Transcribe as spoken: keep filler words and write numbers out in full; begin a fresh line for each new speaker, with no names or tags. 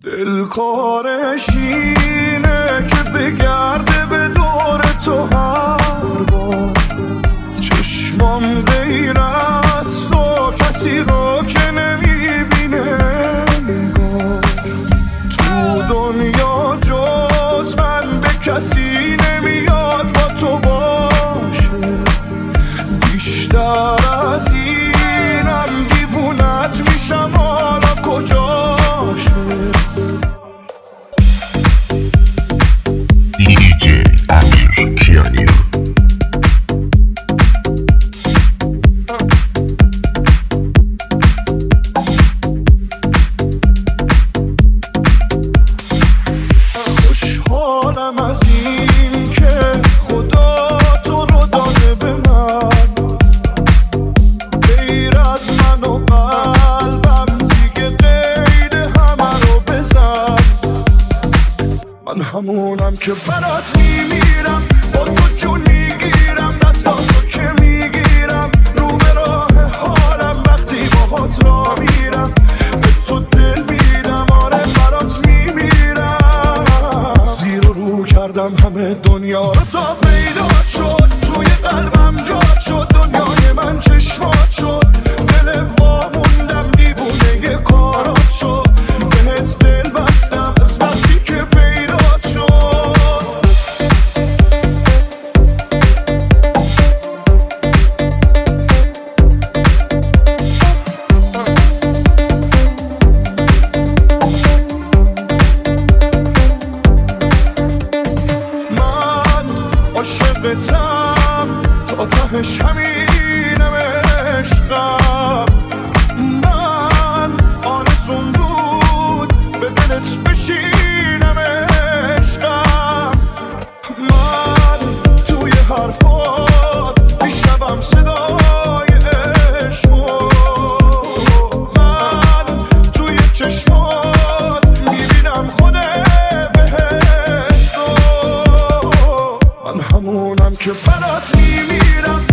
دلکارش اینه که بگرده به دور تو هر بار، چشمام غیر از تو کسی رو که نمیبینه انگار، تو دنیا جز من به کسی نمیاد با تو باشه، بیشتر از اینم دیوونت میشم حالا کجاشه.
دیجی امیر کیانی
خوشحالم از این که خدا تو رو داده به من، غیر از من و قلبم دیگه غیر همه رو بزن. من همونم که برات میمیرم، با تو جون میگیرم، دستاتو که میگیرم، رو به راه حالم وقتی باهات را میرم، به تو دل میدم، آره برات میمیرم. زیر و رو کردم همه دنیا رو تا پیدا شد، توی قلبم جاد شد، دنیای من چشمات شد، دل واموندم دیوونه کارات شد، بهت دل بستم از وقتی که پیدا شد. من عاشقتم تا تهش همینم عشقم، من آرزوم بود به دلت بشینم عشقم، من توی حرفات میشنوم صدای عشقو، من توی چشمات میبینم خود بهشتو. من همونم که برات میمیرم،